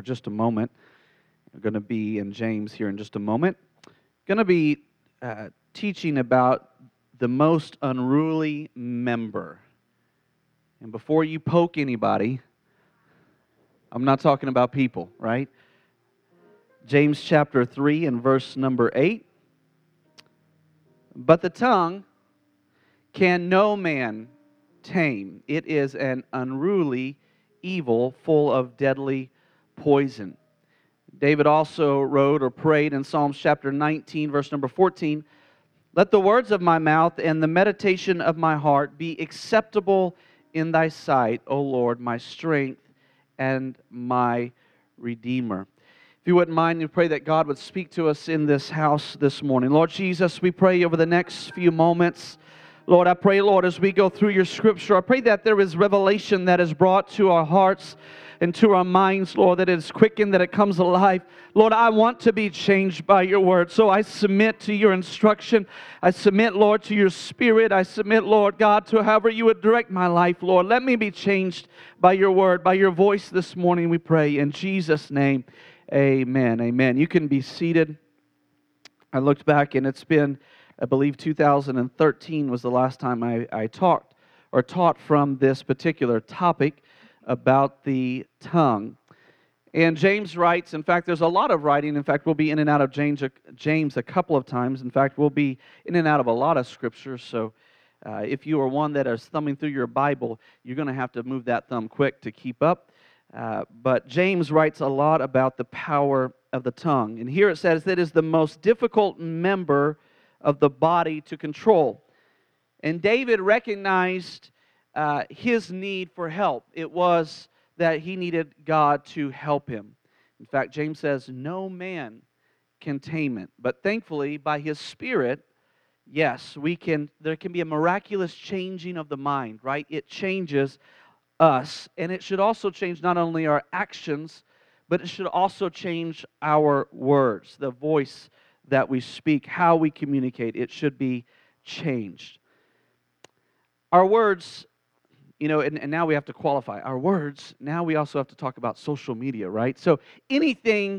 just a moment. We're going to be in James here in just a moment. Going to be teaching about the most unruly member. And before you poke anybody, I'm not talking about people, right? James chapter 3 and verse number 8. But the tongue can no man tame. It is an unruly evil full of deadly poison. David also wrote or prayed in Psalms chapter 19, verse number 14, let the words of my mouth and the meditation of my heart be acceptable in thy sight, O Lord, my strength and my Redeemer. If you wouldn't mind, we pray that God would speak to us in this house this morning. Lord Jesus, we pray over the next few moments. Lord, I pray, Lord, as we go through your scripture, I pray that there is revelation that is brought to our hearts and to our minds, Lord, that it is quickened, that it comes alive. Lord, I want to be changed by your word, so I submit to your instruction. I submit, Lord, to your spirit. I submit, Lord God, to however you would direct my life, Lord. Let me be changed by your word, by your voice this morning, we pray. In Jesus' name, amen. Amen. You can be seated. I looked back, and it's been, I believe, 2013 was the last time I talked or taught from this particular topic about the tongue. And James writes, in fact, there's a lot of writing. In fact, we'll be in and out of James a couple of times. In fact, we'll be in and out of a lot of scriptures. So if you are one that is thumbing through your Bible, you're going to have to move that thumb quick to keep up. But James writes a lot about the power of the tongue. And here it says that it is the most difficult member of the body to control. And David recognized his need for help. It was that he needed God to help him. In fact, James says, no man can tame it. But thankfully, by his Spirit, yes, there can be a miraculous changing of the mind, right? It changes us, and it should also change not only our actions, but it should also change our words, the voice that we speak, how we communicate. It should be changed. Our words, and now we have to qualify our words. Now we also have to talk about social media, right? So anything,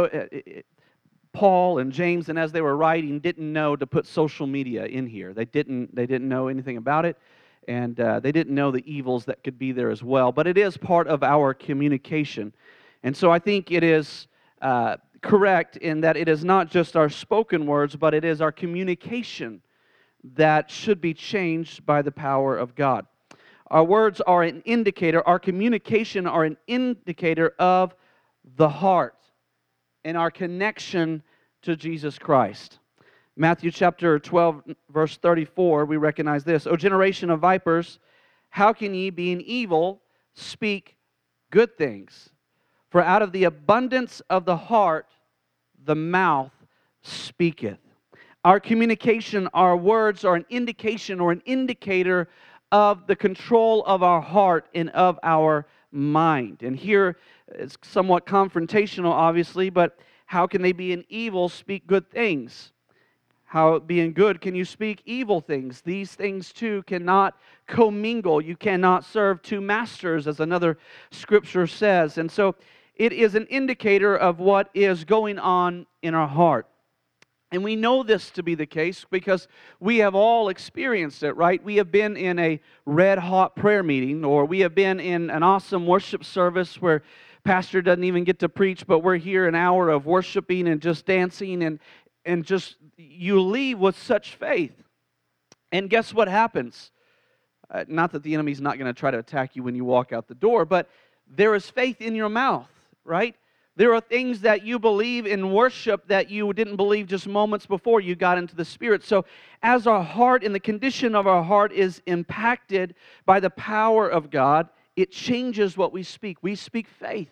Paul and James, and as they were writing, didn't know to put social media in here. They didn't know anything about it, and they didn't know the evils that could be there as well. But it is part of our communication, and so I think it is correct in that it is not just our spoken words, but it is our communication that should be changed by the power of God. Our words are an indicator, our communication are an indicator of the heart and our connection to Jesus Christ. Matthew chapter 12, verse 34, we recognize this. O generation of vipers, how can ye, being evil, speak good things? For out of the abundance of the heart, the mouth speaketh. Our communication, our words are an indication or an indicator of the control of our heart and of our mind. And here it's somewhat confrontational, obviously, but how can they be in evil speak good things? How being good can you speak evil things? These things too cannot commingle. You cannot serve two masters, as another scripture says. And so it is an indicator of what is going on in our heart. And we know this to be the case because we have all experienced it, right? We have been in a red-hot prayer meeting, or we have been in an awesome worship service where pastor doesn't even get to preach, but we're here an hour of worshiping and just dancing, and just you leave with such faith. And guess what happens? Not that the enemy's not going to try to attack you when you walk out the door, but there is faith in your mouth, right? There are things that you believe in worship that you didn't believe just moments before you got into the Spirit. So as our heart and the condition of our heart is impacted by the power of God, it changes what we speak. We speak faith.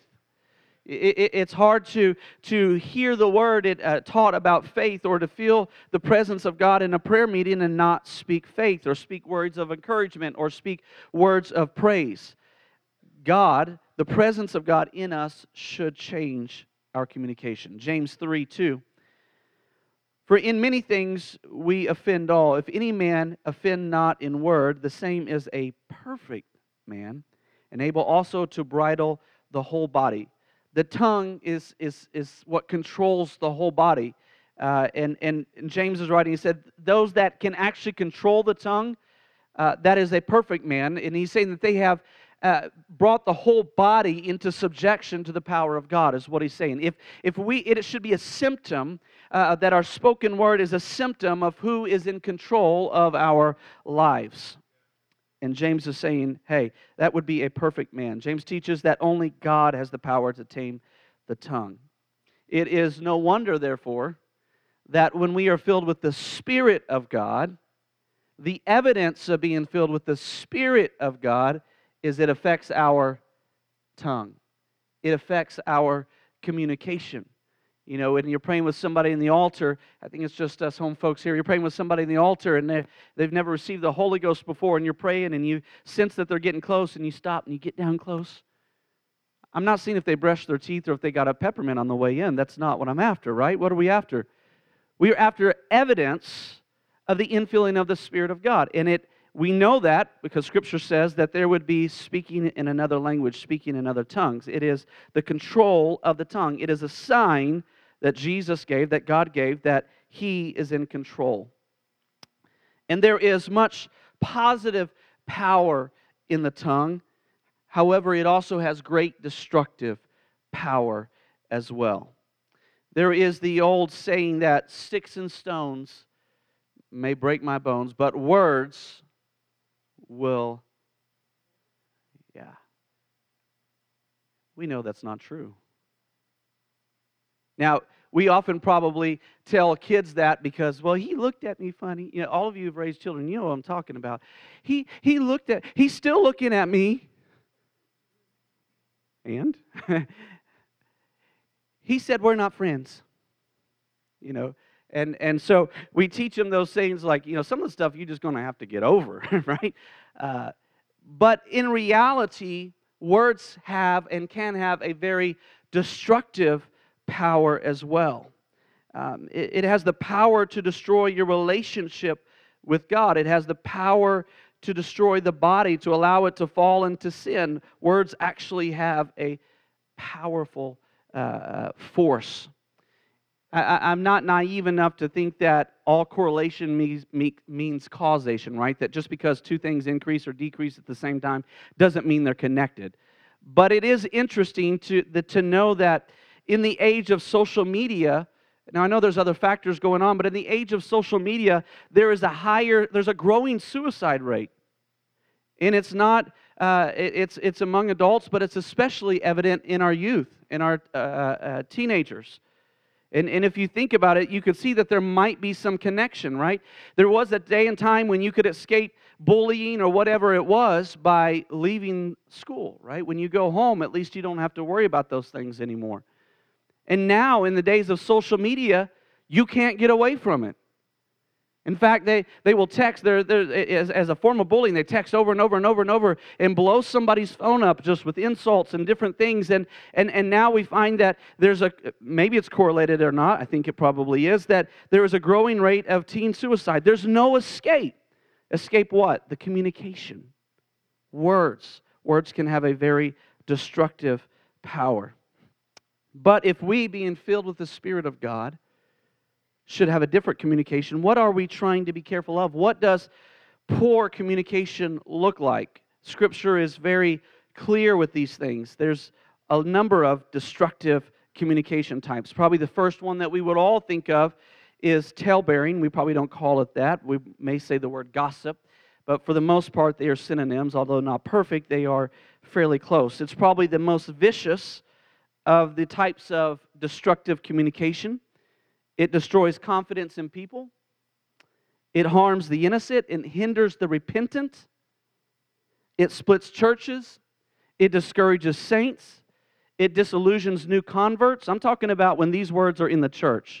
It's hard to hear the word taught about faith, or to feel the presence of God in a prayer meeting and not speak faith, or speak words of encouragement, or speak words of praise. God, the presence of God in us, should change our communication. James 3:2. For in many things we offend all. If any man offend not in word, the same is a perfect man, and able also to bridle the whole body. the tongue is what controls the whole body. And James is writing, he said, those that can actually control the tongue, that is a perfect man. And he's saying that they have brought the whole body into subjection to the power of God, is what he's saying. It should be a symptom that our spoken word is a symptom of who is in control of our lives. And James is saying, hey, that would be a perfect man. James teaches that only God has the power to tame the tongue. It is no wonder, therefore, that when we are filled with the Spirit of God, the evidence of being filled with the Spirit of God is it affects our tongue. It affects our communication. You know, when you're praying with somebody in the altar, I think it's just us home folks here, you're praying with somebody in the altar and they've never received the Holy Ghost before, and you're praying and you sense that they're getting close and you stop and you get down close. I'm not seeing if they brushed their teeth or if they got a peppermint on the way in. That's not what I'm after, right? What are we after? We are after evidence of the infilling of the Spirit of God. And we know that because Scripture says that there would be speaking in another language, speaking in other tongues. It is the control of the tongue. It is a sign that Jesus gave, that God gave, that He is in control. And there is much positive power in the tongue. However, it also has great destructive power as well. There is the old saying that sticks and stones may break my bones, but words will, we know that's not true. Now, we often probably tell kids that because, well, he looked at me funny. You know, all of you who've raised children, you know what I'm talking about. He's still looking at me. And he said we're not friends. You know, and so we teach them those things like, you know, some of the stuff you're just going to have to get over, right? But in reality, words have and can have a very destructive power as well. It has the power to destroy your relationship with God. It has the power to destroy the body, to allow it to fall into sin. Words actually have a powerful force. I'm not naive enough to think that all correlation means causation, right? That just because two things increase or decrease at the same time doesn't mean they're connected. But it is interesting to know that in the age of social media, now I know there's other factors going on, but in the age of social media, there's a growing suicide rate. And it's not, it's among adults, but it's especially evident in our youth, in our teenagers. And if you think about it, you could see that there might be some connection, right? There was a day and time when you could escape bullying or whatever it was by leaving school, right? When you go home, at least you don't have to worry about those things anymore. And now, in the days of social media, you can't get away from it. In fact, they will text, as a form of bullying, they text over and over and over and over and blow somebody's phone up just with insults and different things. And now we find that maybe it's correlated or not, I think it probably is, that there is a growing rate of teen suicide. There's no escape. Escape what? The communication. Words. Words can have a very destructive power. But if we, being filled with the Spirit of God, should have a different communication, what are we trying to be careful of? What does poor communication look like? Scripture is very clear with these things. There's a number of destructive communication types. Probably the first one that we would all think of is talebearing. We probably don't call it that. We may say the word gossip, but for the most part, they are synonyms. Although not perfect, they are fairly close. It's probably the most vicious of the types of destructive communication. It destroys confidence in people. It harms the innocent and hinders the repentant. It splits churches. It discourages saints. It disillusions new converts. I'm talking about when these words are in the church.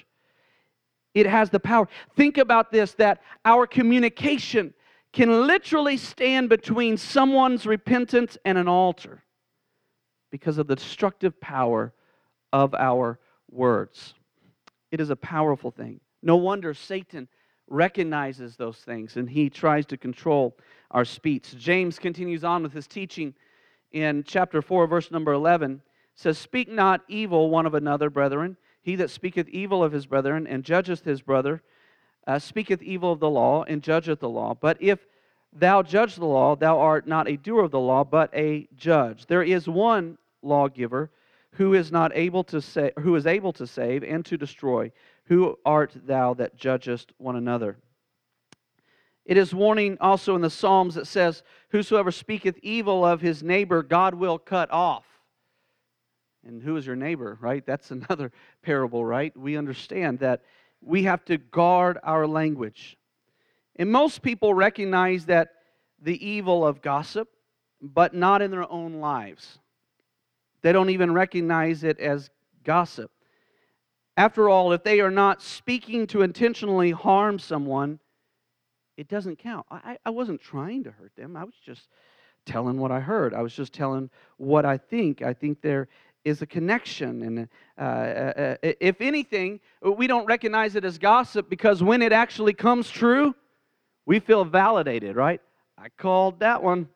It has the power. Think about this, that our communication can literally stand between someone's repentance and an altar because of the destructive power of our words. It is a powerful thing. No wonder Satan recognizes those things and he tries to control our speech. James continues on with his teaching in chapter 4, verse number 11, says, "Speak not evil one of another, brethren. He that speaketh evil of his brethren and judgeth his brother speaketh evil of the law and judgeth the law. But if thou judge the law, thou art not a doer of the law, but a judge. There is one lawgiver who is able to save and to destroy. Who art thou that judgest one another?" It is warning also in the Psalms that says, "Whosoever speaketh evil of his neighbor, God will cut off." And who is your neighbor, right? That's another parable, right? We understand that we have to guard our language. And most people recognize that the evil of gossip, but not in their own lives. They don't even recognize it as gossip. After all, if they are not speaking to intentionally harm someone, it doesn't count. I wasn't trying to hurt them. I was just telling what I heard. I was just telling what I think. I think there is a connection. And if anything, we don't recognize it as gossip because when it actually comes true, we feel validated, right? I called that one.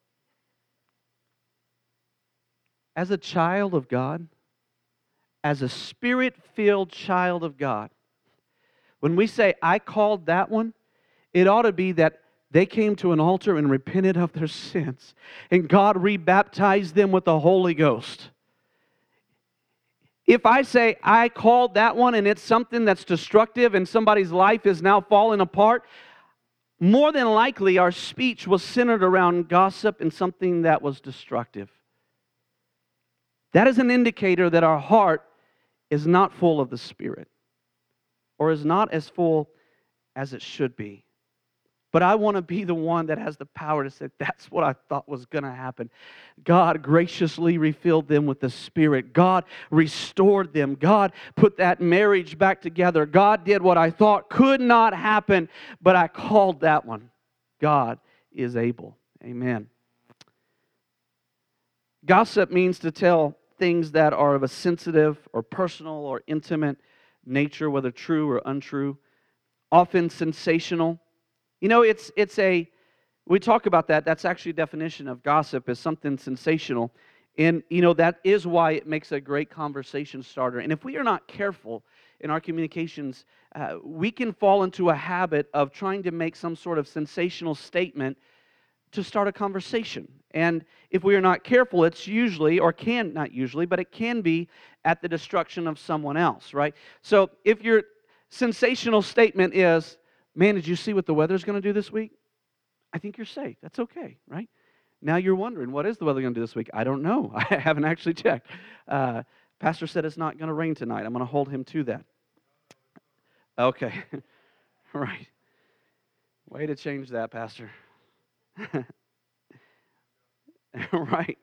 As a child of God, as a Spirit-filled child of God, when we say, "I called that one," it ought to be that they came to an altar and repented of their sins, and God rebaptized them with the Holy Ghost. If I say, "I called that one," and it's something that's destructive and somebody's life is now falling apart, more than likely our speech was centered around gossip and something that was destructive. That is an indicator that our heart is not full of the Spirit, or is not as full as it should be. But I want to be the one that has the power to say, "That's what I thought was going to happen." God graciously refilled them with the Spirit. God restored them. God put that marriage back together. God did what I thought could not happen, but I called that one. God is able. Amen. Gossip means to tell things that are of a sensitive or personal or intimate nature, whether true or untrue, often sensational. You know, we talk about that. That's actually a definition of gossip, is something sensational. And, that is why it makes a great conversation starter. And if we are not careful in our communications, we can fall into a habit of trying to make some sort of sensational statement to start a conversation. And if we are not careful, it's usually, or not usually, but it can be at the destruction of someone else, right? So if your sensational statement is, "Man, did you see what the weather's going to do this week?" I think you're safe. That's okay, right? Now you're wondering, what is the weather going to do this week? I don't know. I haven't actually checked. Pastor said it's not going to rain tonight. I'm going to hold him to that. Okay. Right. Way to change that, Pastor. Right.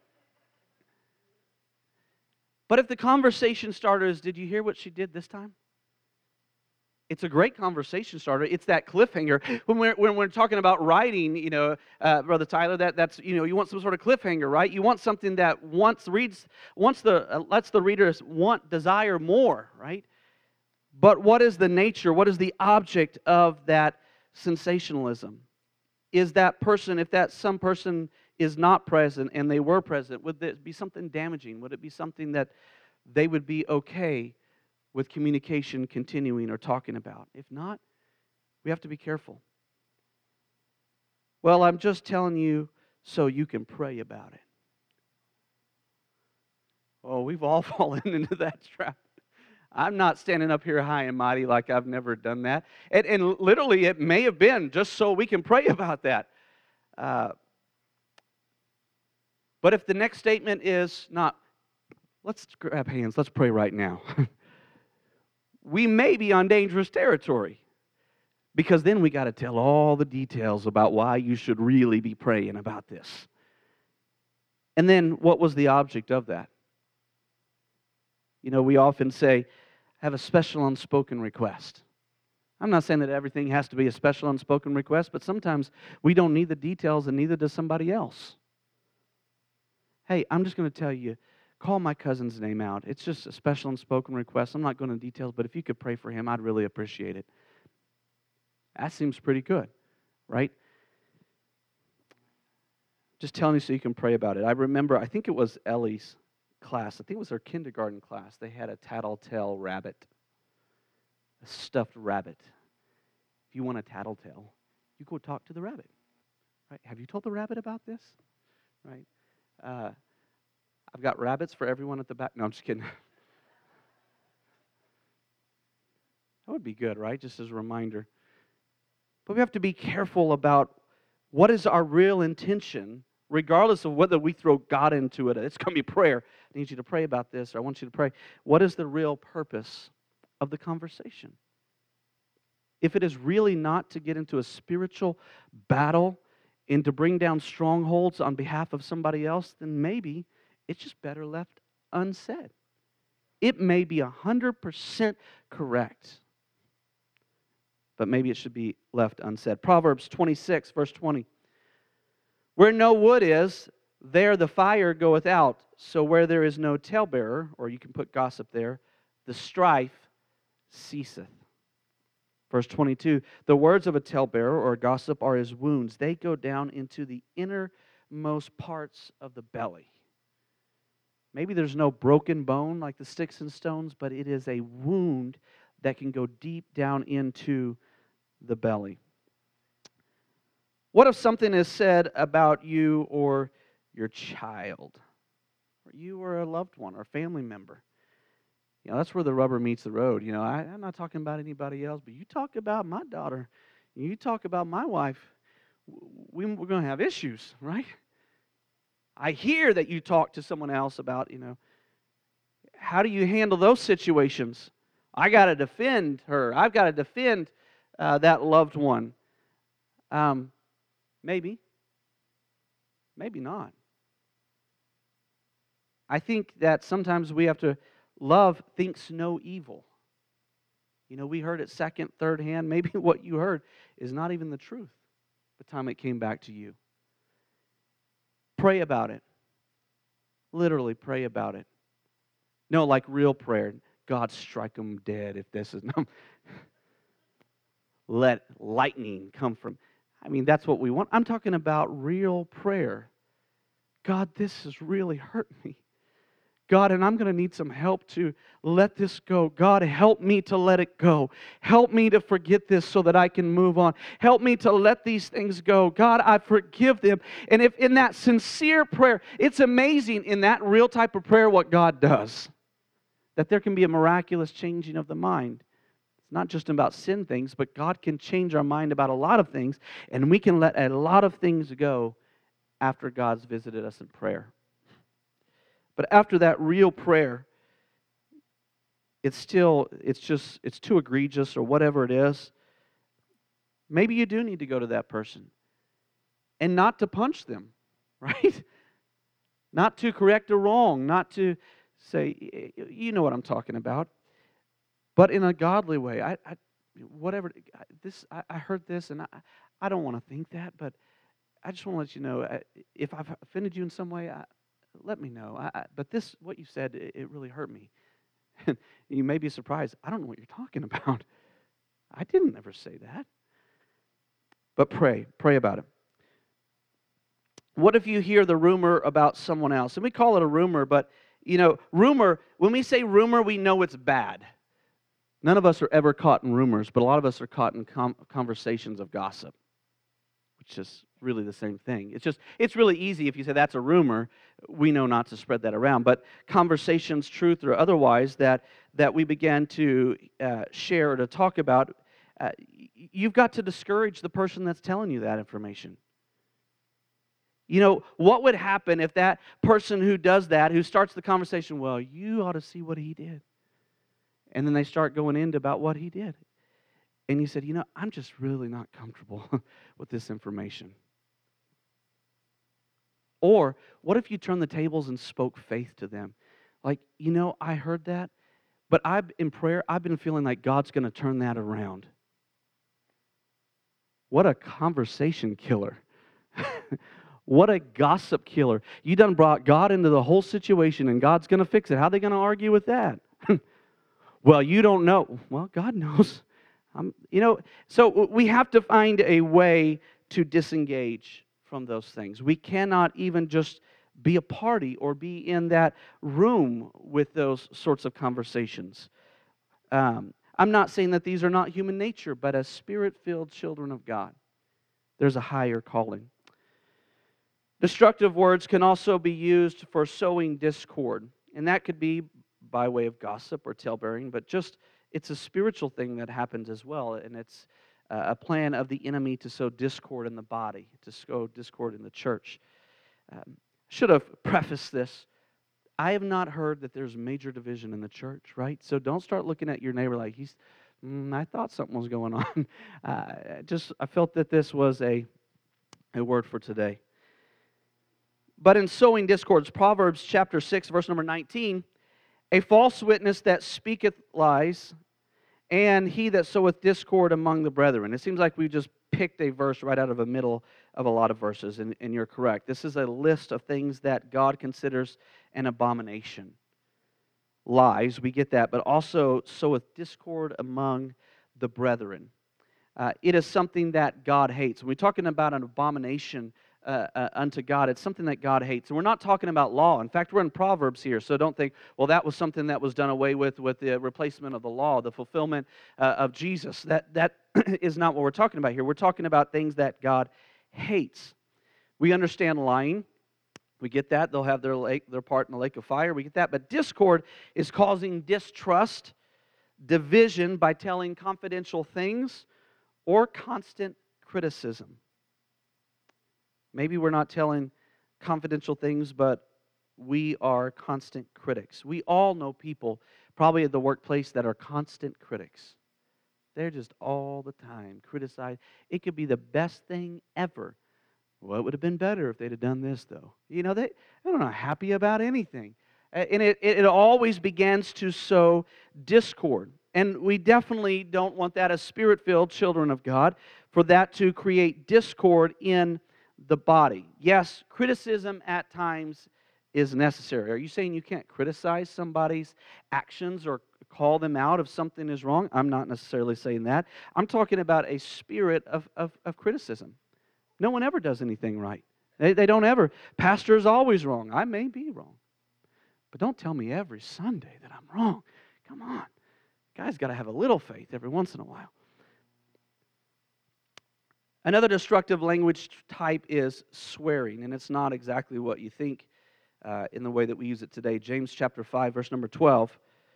But if the conversation starter is, "Did you hear what she did this time?" It's a great conversation starter. It's that cliffhanger. When we're talking about writing, Brother Tyler, that's you want some sort of cliffhanger, right? You want something that lets the reader desire more, right? But what is the nature? What is the object of that sensationalism? Is that person, if some person is not present and they were present, would it be something damaging? Would it be something that they would be okay with communication continuing or talking about? If not, we have to be careful. "Well, I'm just telling you so you can pray about it." Oh, we've all fallen into that trap. I'm not standing up here high and mighty like I've never done that. And literally, it may have been just so we can pray about that. But if the next statement is not, "Let's grab hands, let's pray right now," we may be on dangerous territory, because then we got to tell all the details about why you should really be praying about this. And then what was the object of that? We often say, "Have a special unspoken request." I'm not saying that everything has to be a special unspoken request, but sometimes we don't need the details and neither does somebody else. "Hey, I'm just going to tell you, call my cousin's name out. It's just a special unspoken request. I'm not going into details, but if you could pray for him, I'd really appreciate it." That seems pretty good, right? Just telling you so you can pray about it. I remember, I think it was Ellie's class. I think it was their kindergarten class. They had a tattletale rabbit, a stuffed rabbit. If you want a tattletale, you go talk to the rabbit. Right? Have you told the rabbit about this? Right? I've got rabbits for everyone at the back. No, I'm just kidding. That would be good, right? Just as a reminder. But we have to be careful about what is our real intention, regardless of whether we throw God into it. It's going to be prayer. I need you to pray about this, or I want you to pray. What is the real purpose of the conversation? If it is really not to get into a spiritual battle and to bring down strongholds on behalf of somebody else, then maybe it's just better left unsaid. It may be 100% correct, but maybe it should be left unsaid. Proverbs 26, verse 20. Where no wood is, there the fire goeth out. So where there is no talebearer, or you can put gossip there, the strife ceaseth. Verse 22, the words of a talebearer or a gossip are as wounds. They go down into the innermost parts of the belly. Maybe there's no broken bone like the sticks and stones, but it is a wound that can go deep down into the belly. What if something is said about you or your child, or you or a loved one or family member? That's where the rubber meets the road. I'm not talking about anybody else, but you talk about my daughter, you talk about my wife, we're going to have issues, right? I hear that you talk to someone else about, how do you handle those situations? I got to defend her. I've got to defend that loved one. Maybe. Maybe not. I think that sometimes we have to, love thinks no evil. We heard it second, third hand. Maybe what you heard is not even the truth by the time it came back to you. Pray about it. Literally pray about it. No, like real prayer. God, strike them dead if this is no. Let lightning come from. That's what we want. I'm talking about real prayer. God, this has really hurt me. God, and I'm going to need some help to let this go. God, help me to let it go. Help me to forget this so that I can move on. Help me to let these things go. God, I forgive them. And if in that sincere prayer, it's amazing in that real type of prayer what God does. That there can be a miraculous changing of the mind. It's not just about sin things, but God can change our mind about a lot of things, and we can let a lot of things go after God's visited us in prayer. But after that real prayer, it's too egregious or whatever it is. Maybe you do need to go to that person and not to punch them, right? Not to correct a wrong, not to say, you know what I'm talking about, but in a godly way. I heard this, and I don't want to think that, but I just want to let you know, if I've offended you in some way, let me know. But this, what you said, it really hurt me. You may be surprised. I don't know what you're talking about. I didn't ever say that. But pray about it. What if you hear the rumor about someone else? And we call it a rumor, but, rumor, when we say rumor, we know it's bad. None of us are ever caught in rumors, but a lot of us are caught in conversations of gossip, which is really the same thing. It's really easy if you say that's a rumor, we know not to spread that around. But conversations, truth or otherwise, that we began to share or to talk about, you've got to discourage the person that's telling you that information. What would happen if that person who does that, who starts the conversation, well, you ought to see what he did. And then they start going into about what he did. And you said, I'm just really not comfortable with this information. Or what if you turned the tables and spoke faith to them? Like, I heard that, but in prayer, I've been feeling like God's going to turn that around. What a conversation killer. What a gossip killer. You done brought God into the whole situation and God's going to fix it. How are they going to argue with that? Well, you don't know. Well, God knows. So we have to find a way to disengage from those things. We cannot even just be a party or be in that room with those sorts of conversations. I'm not saying that these are not human nature, but as Spirit-filled children of God, there's a higher calling. Destructive words can also be used for sowing discord, and that could be by way of gossip or talebearing, but just it's a spiritual thing that happens as well, and it's a plan of the enemy to sow discord in the body, to sow discord in the church. Should have prefaced this. I have not heard that there's major division in the church, right? So don't start looking at your neighbor like I thought something was going on. I felt that this was a word for today. But in sowing discords, Proverbs chapter 6, verse number 19, a false witness that speaketh lies, and he that soweth discord among the brethren. It seems like we just picked a verse right out of the middle of a lot of verses, and you're correct. This is a list of things that God considers an abomination. Lies, we get that, but also soweth discord among the brethren. It is something that God hates. When we're talking about an abomination unto God, it's something that God hates. And we're not talking about law. In fact, we're in Proverbs here, so don't think, well, that was something that was done away with the replacement of the law, the fulfillment of Jesus. That is not what we're talking about here. We're talking about things that God hates. We understand lying. We get that. They'll have their part in the lake of fire. We get that. But discord is causing distrust, division by telling confidential things, or constant criticism. Maybe we're not telling confidential things, but we are constant critics. We all know people, probably at the workplace, that are constant critics. They're just all the time criticizing. It could be the best thing ever. Well, it would have been better if they'd have done this, though. They're not happy about anything. And it always begins to sow discord. And we definitely don't want that as Spirit-filled children of God, for that to create discord in the body. Yes, criticism at times is necessary. Are you saying you can't criticize somebody's actions or call them out if something is wrong? I'm not necessarily saying that. I'm talking about a spirit of criticism. No one ever does anything right. They don't ever. Pastor is always wrong. I may be wrong. But don't tell me every Sunday that I'm wrong. Come on. Guy's got to have a little faith every once in a while. Another destructive language type is swearing, and it's not exactly what you think in the way that we use it today. James chapter 5, verse number 12.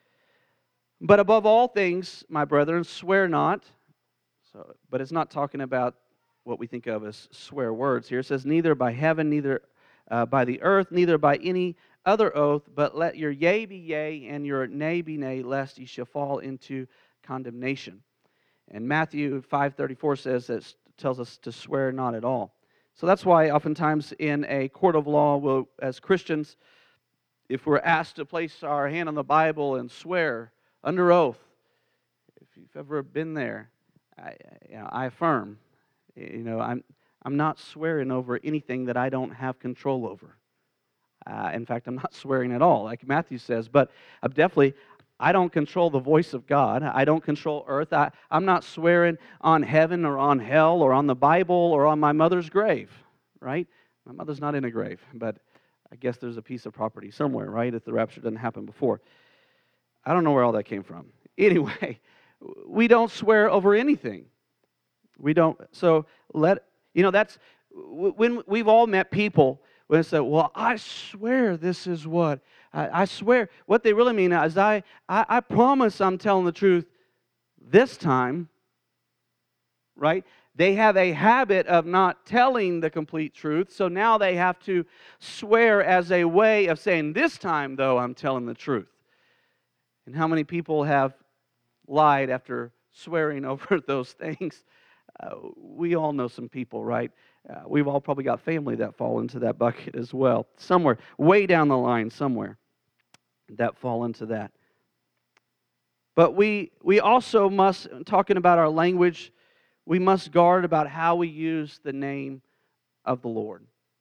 But above all things, my brethren, swear not. But it's not talking about what we think of as swear words here. It says, neither by heaven, neither by the earth, neither by any other oath, but let your yea be yea, and your nay be nay, lest ye shall fall into condemnation. And Matthew 5:34 says that tells us to swear not at all. So that's why oftentimes in a court of law, as Christians, if we're asked to place our hand on the Bible and swear under oath, if you've ever been there, I affirm, I'm not swearing over anything that I don't have control over. In fact, I'm not swearing at all, like Matthew says, but I don't control the voice of God. I don't control earth. I'm not swearing on heaven or on hell or on the Bible or on my mother's grave, right? My mother's not in a grave, but I guess there's a piece of property somewhere, right, if the rapture doesn't happen before. I don't know where all that came from. Anyway, we don't swear over anything. We don't. So that's when we've all met people when they say, well, I swear this is what. I swear. What they really mean is I promise I'm telling the truth this time, right? They have a habit of not telling the complete truth, so now they have to swear as a way of saying, this time, though, I'm telling the truth. And how many people have lied after swearing over those things? We all know some people, right? We've all probably got family that fall into that bucket as well. Somewhere, way down the line somewhere, that fall into that. But we also must, talking about our language, we must guard about how we use the name of the Lord.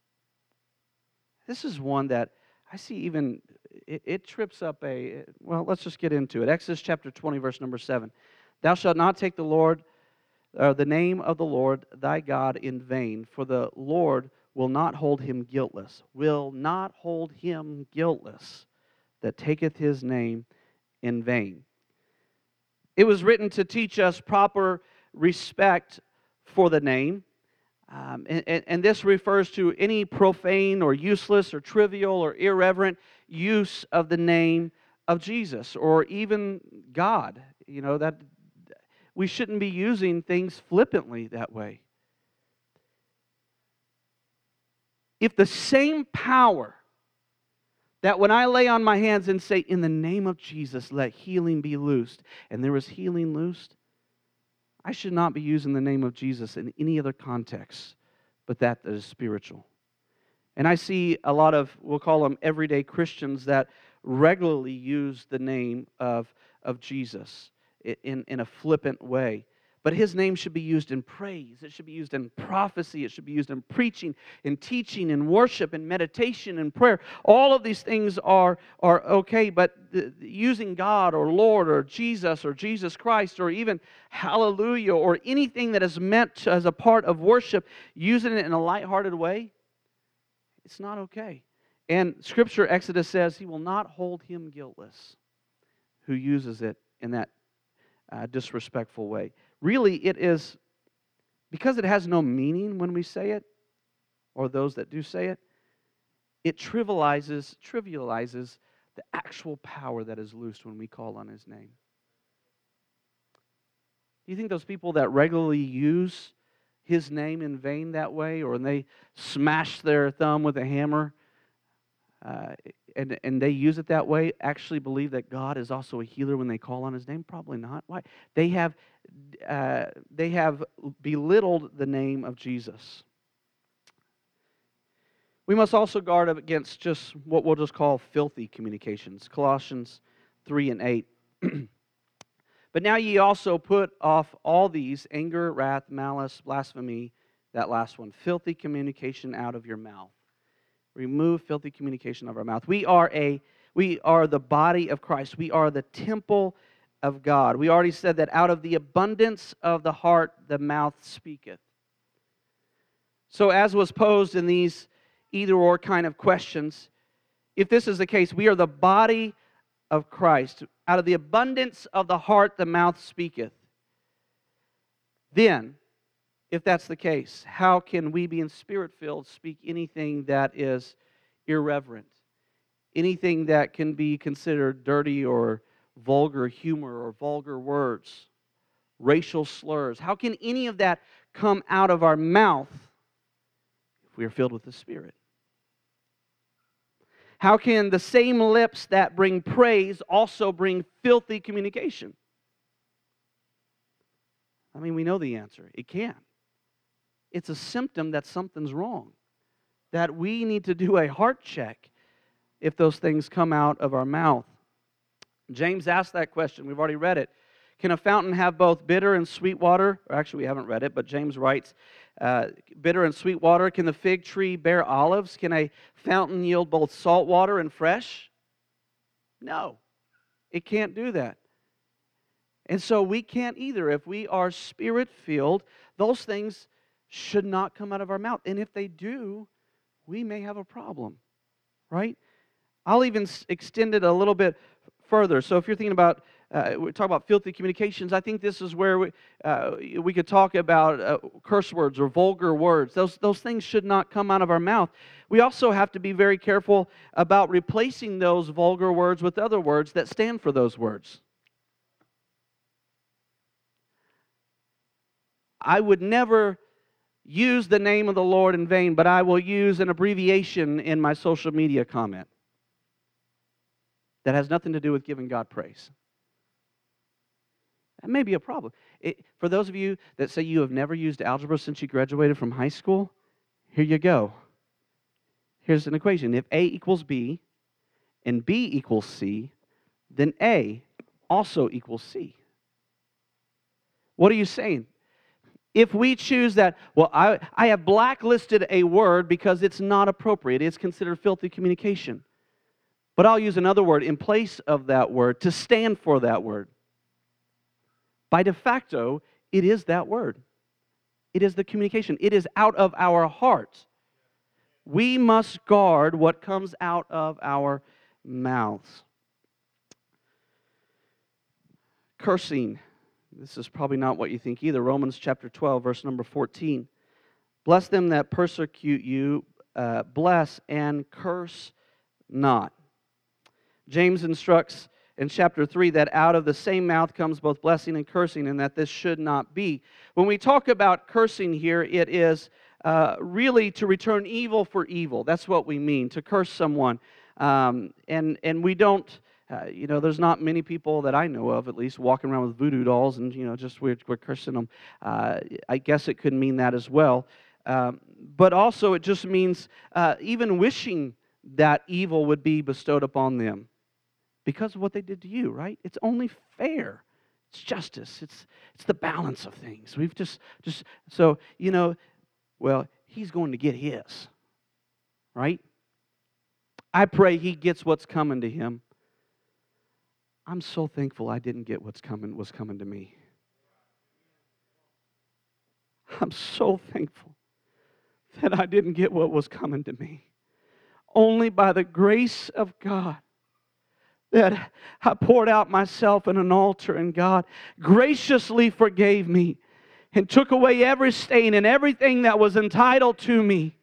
This is one that I see even, it trips up let's just get into it. Exodus chapter 20, verse number 7. Thou shalt not take the name of the Lord thy God in vain, for the Lord will not hold him guiltless, will not hold him guiltless that taketh his name in vain. It was written to teach us proper respect for the name. And this refers to any profane or useless or trivial or irreverent use of the name of Jesus or even God. You know, that we shouldn't be using things flippantly that way. If the same power that when I lay on my hands and say, in the name of Jesus, let healing be loosed, and there is healing loosed, I should not be using the name of Jesus in any other context but that is spiritual. And I see a lot of, we'll call them everyday Christians that regularly use the name of Jesus in a flippant way. But His name should be used in praise. It should be used in prophecy. It should be used in preaching, in teaching, in worship, in meditation, in prayer. All of these things are okay, but using God or Lord or Jesus Christ or even hallelujah or anything that is meant as a part of worship, using it in a lighthearted way, it's not okay. And Scripture, Exodus says, He will not hold him guiltless who uses it in that disrespectful way. Really, it is, because it has no meaning when we say it, or those that do say it, it trivializes the actual power that is loosed when we call on His name. Do you think those people that regularly use His name in vain that way, or when they smash their thumb with a hammer, and they use it that way, actually believe that God is also a healer when they call on His name? Probably not. Why? They have belittled the name of Jesus. We must also guard against just what we'll just call filthy communications. Colossians 3 and 8. But now ye also put off all these, anger, wrath, malice, blasphemy, that last one, filthy communication out of your mouth. Remove filthy communication of our mouth. We are the body of Christ. We are the temple of God. We already said that out of the abundance of the heart, the mouth speaketh. So as was posed in these either-or kind of questions, if this is the case, we are the body of Christ. Out of the abundance of the heart, the mouth speaketh. Then, if that's the case, how can we, being Spirit-filled, speak anything that is irreverent? Anything that can be considered dirty or vulgar humor or vulgar words, racial slurs? How can any of that come out of our mouth if we are filled with the Spirit? How can the same lips that bring praise also bring filthy communication? I mean, we know the answer. It can. It's a symptom that something's wrong, that we need to do a heart check if those things come out of our mouth. James asked that question. We've already read it. Can a fountain have both bitter and sweet water? Or actually, we haven't read it, but James writes, bitter and sweet water. Can the fig tree bear olives? Can a fountain yield both salt water and fresh? No, it can't do that. And so we can't either. If we are Spirit-filled, those things should not come out of our mouth. And if they do, we may have a problem, right? I'll even extend it a little bit further. So if you're thinking about, we talk about filthy communications, I think this is where we could talk about curse words or vulgar words. Those things should not come out of our mouth. We also have to be very careful about replacing those vulgar words with other words that stand for those words. I would never use the name of the Lord in vain, but I will use an abbreviation in my social media comment that has nothing to do with giving God praise. That may be a problem. For those of you that say you have never used algebra since you graduated from high school, here you go. Here's an equation. If A equals B and B equals C, then A also equals C. What are you saying? If we choose that, well, I have blacklisted a word because it's not appropriate. It's considered filthy communication. But I'll use another word in place of that word to stand for that word. By de facto, it is that word. It is the communication. It is out of our heart. We must guard what comes out of our mouths. Cursing. This is probably not what you think either. Romans chapter 12, verse number 14. Bless them that persecute you, bless and curse not. James instructs in chapter 3 that out of the same mouth comes both blessing and cursing, and that this should not be. When we talk about cursing here, it is really to return evil for evil. That's what we mean, to curse someone. And we don't, there's not many people that I know of, at least, walking around with voodoo dolls and, just we're cursing them. I guess it could mean that as well. But also it just means even wishing that evil would be bestowed upon them because of what they did to you, right? It's only fair. It's justice. It's the balance of things. We've just so, well, he's going to get his, right? I pray he gets what's coming to him. I'm so thankful I didn't get was coming to me. I'm so thankful that I didn't get what was coming to me. Only by the grace of God that I poured out myself in an altar, and God graciously forgave me and took away every stain and everything that was entitled to me.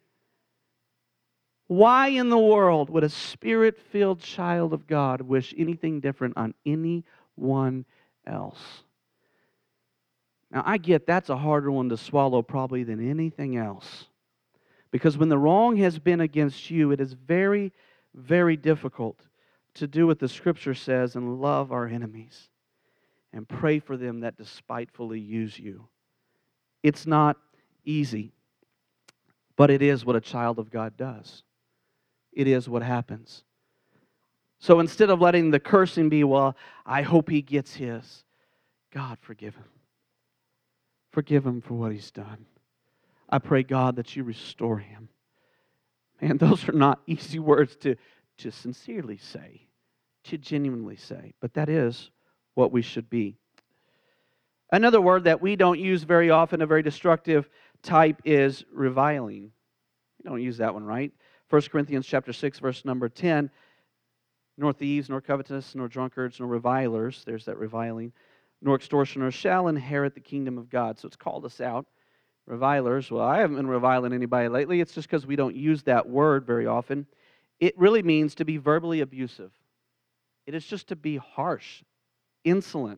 Why in the world would a Spirit-filled child of God wish anything different on anyone else? Now, I get that's a harder one to swallow probably than anything else. Because when the wrong has been against you, it is very, very difficult to do what the Scripture says and love our enemies and pray for them that despitefully use you. It's not easy, but it is what a child of God does. It is what happens. So instead of letting the cursing be, well, I hope he gets his, God, forgive him. Forgive him for what he's done. I pray, God, that you restore him. Man, those are not easy words to sincerely say, to genuinely say, but that is what we should be. Another word that we don't use very often, a very destructive type, is reviling. We don't use that one, right? 1 Corinthians chapter 6, verse number 10, nor thieves, nor covetous, nor drunkards, nor revilers, there's that reviling, nor extortioners shall inherit the kingdom of God. So it's called us out. Revilers, well, I haven't been reviling anybody lately. It's just because we don't use that word very often. It really means to be verbally abusive. It is just to be harsh, insolent,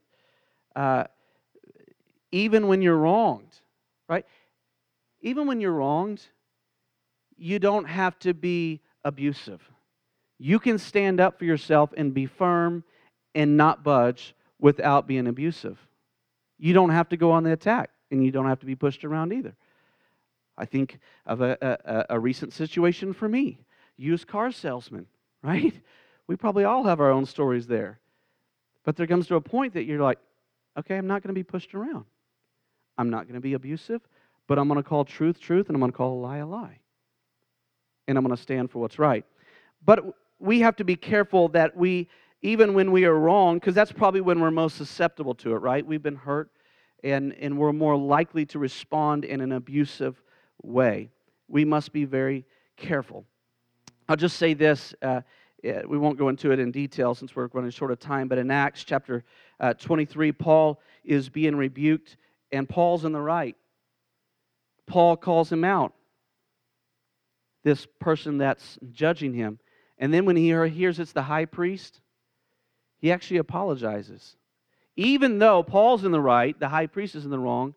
even when you're wronged, right? Even when you're wronged, you don't have to be abusive. You can stand up for yourself and be firm and not budge without being abusive. You don't have to go on the attack, and you don't have to be pushed around either. I think of a recent situation for me. Used car salesman, right? We probably all have our own stories there. But there comes to a point that you're like, okay, I'm not going to be pushed around. I'm not going to be abusive, but I'm going to call truth, truth, and I'm going to call a lie, lie. And I'm going to stand for what's right. But we have to be careful that we, even when we are wrong, because that's probably when we're most susceptible to it, right? We've been hurt, and we're more likely to respond in an abusive way. We must be very careful. I'll just say this. We won't go into it in detail since we're running short of time, but in Acts chapter 23, Paul is being rebuked, and Paul's in the right. Paul calls him out, this person that's judging him. And then when he hears it's the high priest, he actually apologizes. Even though Paul's in the right, the high priest is in the wrong.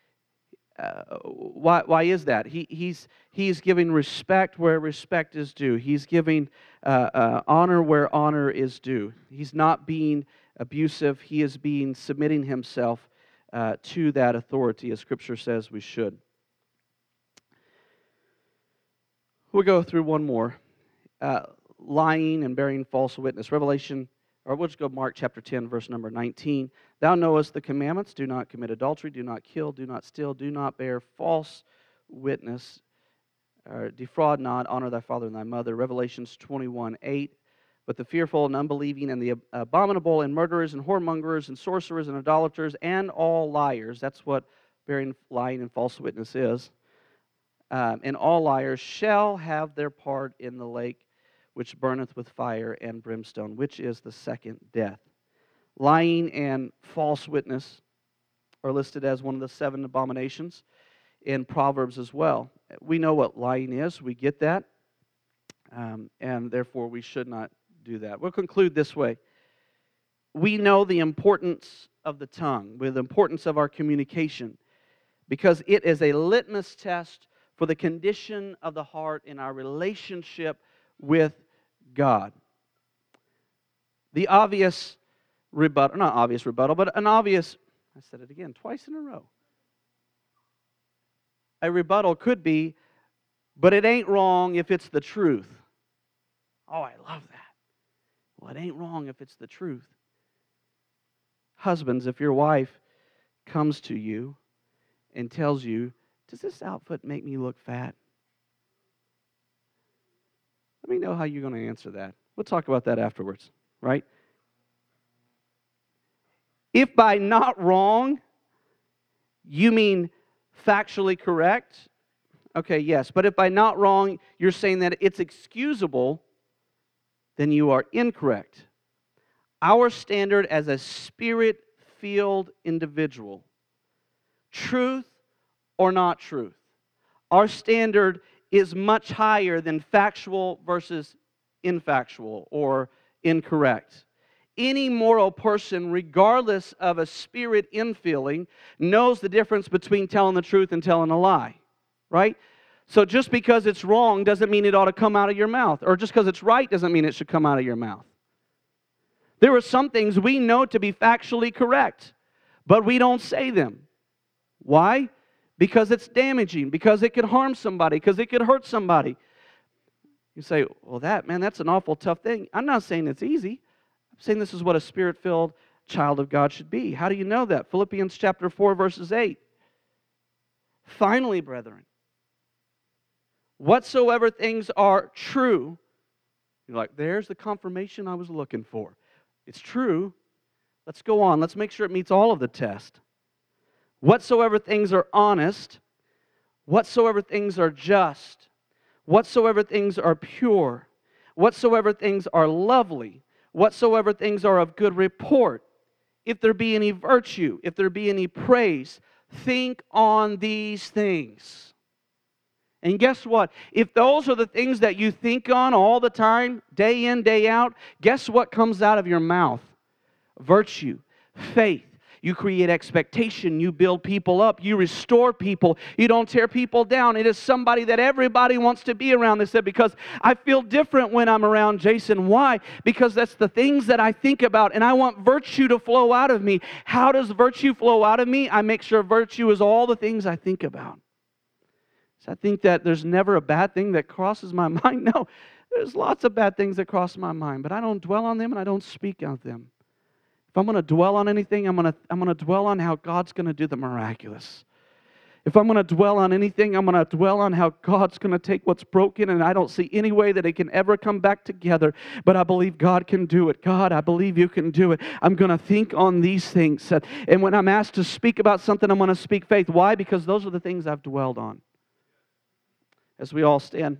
Why is that? He's giving respect where respect is due. He's giving honor where honor is due. He's not being abusive. He is submitting himself to that authority, as Scripture says we should. We'll go through one more. Lying and bearing false witness. We'll just go Mark chapter 10, verse number 19. Thou knowest the commandments: do not commit adultery, do not kill, do not steal, do not bear false witness, defraud not, honor thy father and thy mother. Revelations 21:8. But the fearful and unbelieving and the abominable and murderers and whoremongers and sorcerers and idolaters and all liars, that's what lying and false witness is, And all liars shall have their part in the lake which burneth with fire and brimstone, which is the second death. Lying and false witness are listed as one of the 7 abominations in Proverbs as well. We know what lying is. We get that. And therefore, we should not do that. We'll conclude this way. We know the importance of the tongue, with the importance of our communication, because it is a litmus test for the condition of the heart in our relationship with God. The obvious rebuttal, not obvious rebuttal, but an obvious, I said it again, twice in a row. A rebuttal could be, but it ain't wrong if it's the truth. Oh, I love that. Well, it ain't wrong if it's the truth. Husbands, if your wife comes to you and tells you, does this outfit make me look fat? Let me know how you're going to answer that. We'll talk about that afterwards, right? If by not wrong, you mean factually correct, okay, yes. But if by not wrong, you're saying that it's excusable, then you are incorrect. Our standard as a spirit-filled individual, truth or not truth, our standard is much higher than factual versus infactual or incorrect. Any moral person, regardless of a spirit infilling, knows the difference between telling the truth and telling a lie, right? So just because it's wrong doesn't mean it ought to come out of your mouth, or just because it's right doesn't mean it should come out of your mouth. There are some things we know to be factually correct, but we don't say them. Why? Because it's damaging, because it could harm somebody, because it could hurt somebody. You say, well, that's an awful tough thing. I'm not saying it's easy. I'm saying this is what a spirit-filled child of God should be. How do you know that? Philippians chapter 4, verses 8. Finally, brethren, whatsoever things are true, you're like, there's the confirmation I was looking for. It's true. Let's go on. Let's make sure it meets all of the test. Whatsoever things are honest, whatsoever things are just, whatsoever things are pure, whatsoever things are lovely, whatsoever things are of good report, if there be any virtue, if there be any praise, think on these things. And guess what? If those are the things that you think on all the time, day in, day out, guess what comes out of your mouth? Virtue, faith. You create expectation. You build people up. You restore people. You don't tear people down. It is somebody that everybody wants to be around. They said, because I feel different when I'm around Jason. Why? Because that's the things that I think about, and I want virtue to flow out of me. How does virtue flow out of me? I make sure virtue is all the things I think about. So I think that there's never a bad thing that crosses my mind. No, there's lots of bad things that cross my mind, but I don't dwell on them and I don't speak of them. If I'm going to dwell on anything, I'm going to dwell on how God's going to do the miraculous. If I'm going to dwell on anything, I'm going to dwell on how God's going to take what's broken, and I don't see any way that it can ever come back together, but I believe God can do it. God, I believe you can do it. I'm going to think on these things. And when I'm asked to speak about something, I'm going to speak faith. Why? Because those are the things I've dwelled on. As we all stand.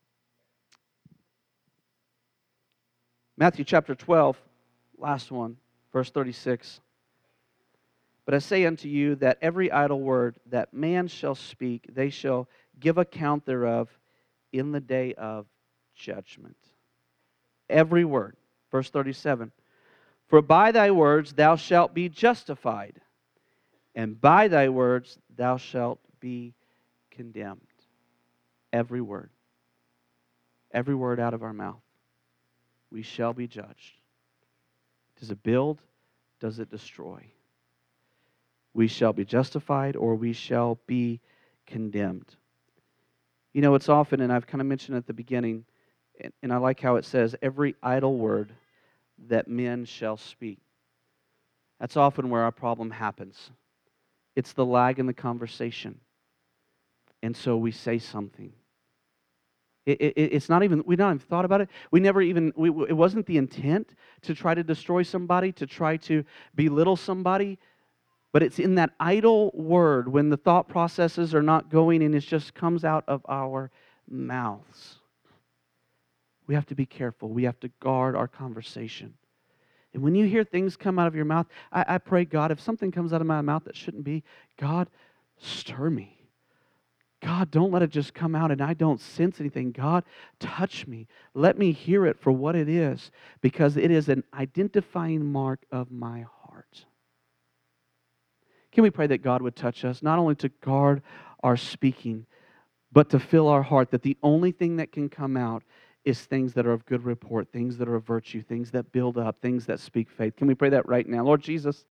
Matthew chapter 12, last one, verse 36. But I say unto you that every idle word that man shall speak, they shall give account thereof in the day of judgment. Every word. Verse 37. For by thy words thou shalt be justified, and by thy words thou shalt be condemned. Every word out of our mouth, we shall be judged. Does it build? Does it destroy? We shall be justified or we shall be condemned. You know, it's often, and I've kind of mentioned at the beginning, and I like how it says, every idle word that men shall speak. That's often where our problem happens. It's the lag in the conversation. And so we say something. It's not even, we not even thought about it. It wasn't the intent to try to destroy somebody, to try to belittle somebody. But it's in that idle word when the thought processes are not going and it just comes out of our mouths. We have to be careful. We have to guard our conversation. And when you hear things come out of your mouth, I pray, God, if something comes out of my mouth that shouldn't be, God, stir me. God, don't let it just come out and I don't sense anything. God, touch me. Let me hear it for what it is, because it is an identifying mark of my heart. Can we pray that God would touch us, not only to guard our speaking, but to fill our heart, that the only thing that can come out is things that are of good report, things that are of virtue, things that build up, things that speak faith. Can we pray that right now? Lord Jesus,